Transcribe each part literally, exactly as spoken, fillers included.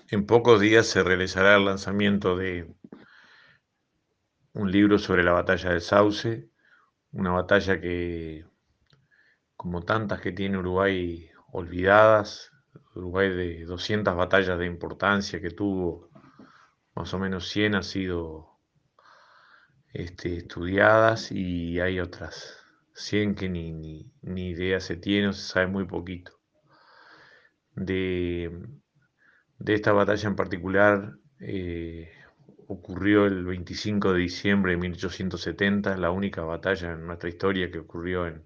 En pocos días se realizará el lanzamiento de un libro sobre la batalla del Sauce, una batalla que, como tantas que tiene Uruguay olvidadas, Uruguay de doscientas batallas de importancia que tuvo, más o menos cien han sido este, estudiadas y hay otras cien que ni, ni, ni idea se tiene o se sabe muy poquito. De, de esta batalla en particular, eh, ocurrió el veinticinco de diciembre de mil ochocientos setenta, la única batalla en nuestra historia que ocurrió en,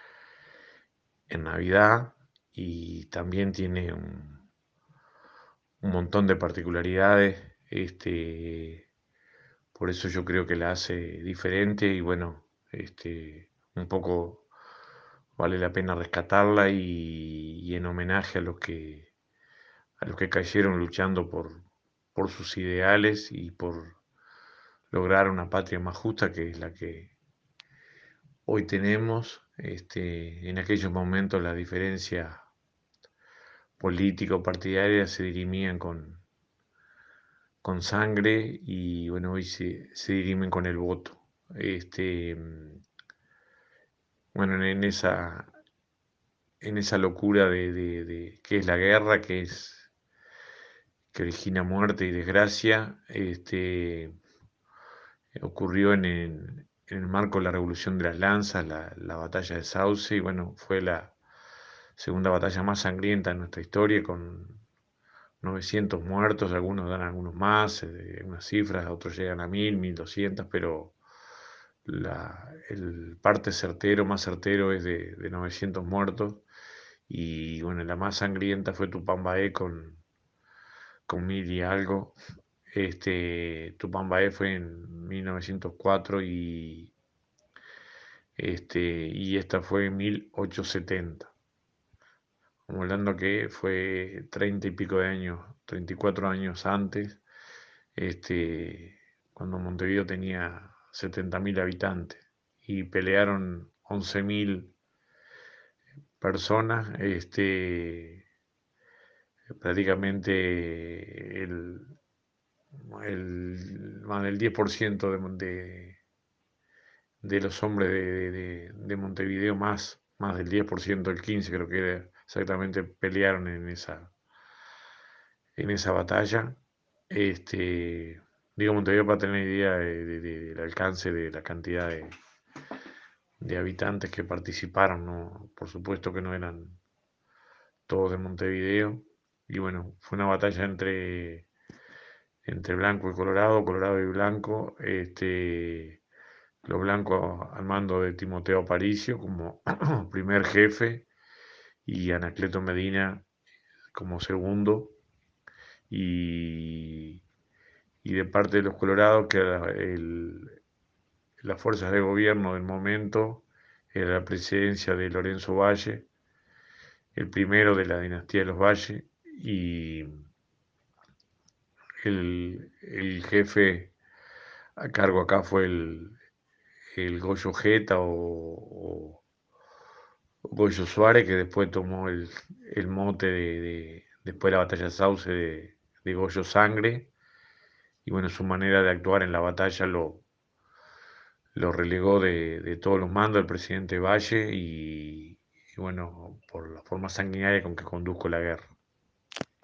en Navidad, y también tiene un, un montón de particularidades. Este, por eso yo creo que la hace diferente y bueno, este, un poco vale la pena rescatarla y, y en homenaje a los que a los que cayeron luchando por, por sus ideales y por lograr una patria más justa, que es la que hoy tenemos. Este, en aquellos momentos las diferencias políticas o partidarias se dirimían con, con sangre y bueno, hoy se, se dirimen con el voto. Este, bueno, en esa, en esa locura de, de, de qué es la guerra, que es que origina muerte y desgracia, este, ocurrió en el, en el marco de la Revolución de las Lanzas, la, la batalla de Sauce, y bueno, fue la segunda batalla más sangrienta de nuestra historia, con novecientos muertos, algunos dan algunos más, eh, unas cifras, otros llegan a mil, mil doscientos, pero la, el parte certero, más certero es de, de novecientos muertos, y bueno, la más sangrienta fue Tupambaé con, con mil y algo. Este, Tupambaé fue en mil novecientos cuatro y este, y esta fue en mil ochocientos setenta. Estamos hablando que fue treinta y pico de años, treinta y cuatro años antes, este, cuando Montevideo tenía setenta mil habitantes y pelearon once mil personas, este, prácticamente el, el- más del diez por ciento de, de, de los hombres de, de- de Montevideo, más, más del diez por ciento, el quince creo que era exactamente, pelearon en esa, en esa batalla. Este, digo Montevideo para tener idea de- de- de- del alcance de la cantidad de, de habitantes que participaron, ¿no? Por supuesto que no eran todos de Montevideo. Y bueno, fue una batalla entre, entre blanco y colorado, colorado y blanco. Este, los blancos al mando de Timoteo Aparicio como primer jefe y Anacleto Medina como segundo. Y, y de parte de los colorados, que era el, las fuerzas de gobierno del momento, era la presidencia de Lorenzo Valle, el primero de la dinastía de los Valle, y el, el jefe a cargo acá fue el, el Goyo Jeta o, o Goyo Suárez, que después tomó el, el mote de, de- después de la batalla de Sauce de, de Goyo Sangre, y bueno, su manera de actuar en la batalla lo, lo relegó de, de todos los mandos al presidente Valle y, y bueno, por la forma sanguinaria con que condujo la guerra.